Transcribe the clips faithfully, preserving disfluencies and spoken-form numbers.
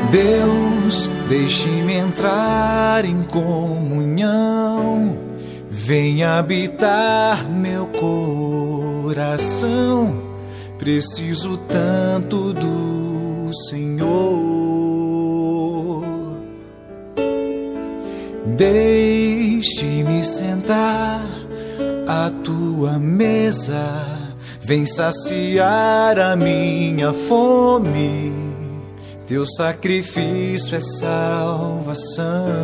Deus, deixe-me entrar em comunhão, venha habitar meu coração. Preciso tanto do Senhor. Deixe-me sentar à tua mesa, vem saciar a minha fome. Teu sacrifício é salvação.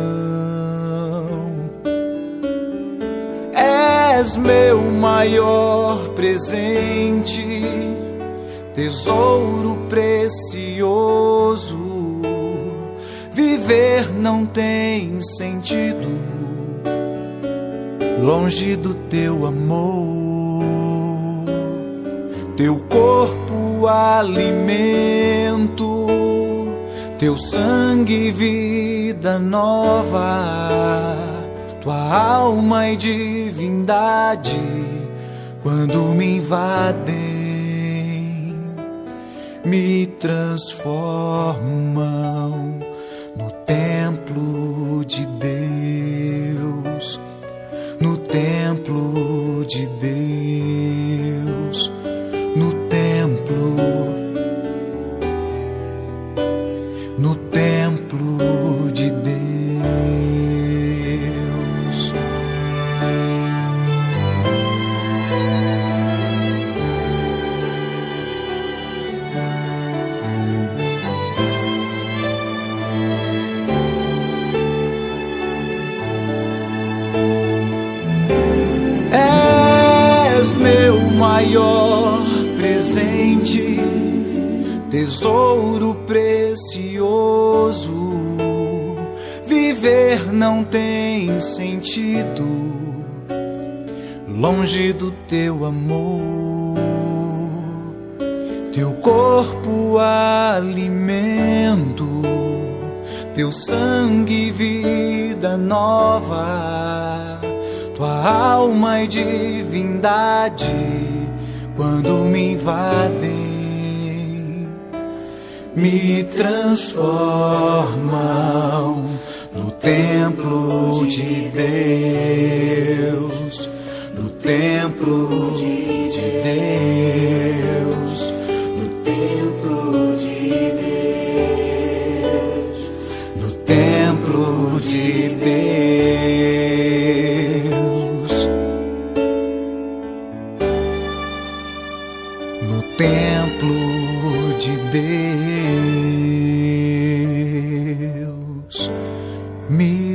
És meu maior presente, tesouro precioso. Viver não tem sentido longe do teu amor. Teu corpo alimento, teu sangue vida nova. Tua alma e divindade, quando me invadem, me transformam no templo de Deus, no templo de Deus, no templo, no templo de Deus. És meu maior presente, tesouro precioso. Viver não tem sentido longe do teu amor. Teu corpo alimento, teu sangue vida nova. Tua alma e divindade, quando me invadem, me transformam no templo de Deus, no templo de Deus, no templo de Deus, no templo de Deus, no templo de Deus. Me